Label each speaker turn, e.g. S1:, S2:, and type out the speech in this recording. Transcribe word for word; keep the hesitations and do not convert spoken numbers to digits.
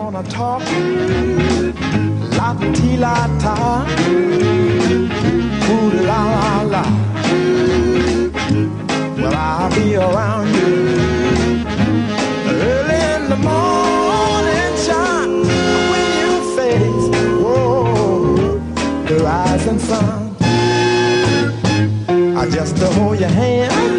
S1: wanna talk, la ti la ta, ooh la la la. Well, I'll be around you early in the morning shine when you face, whoa, the rising sun. I just to hold your hand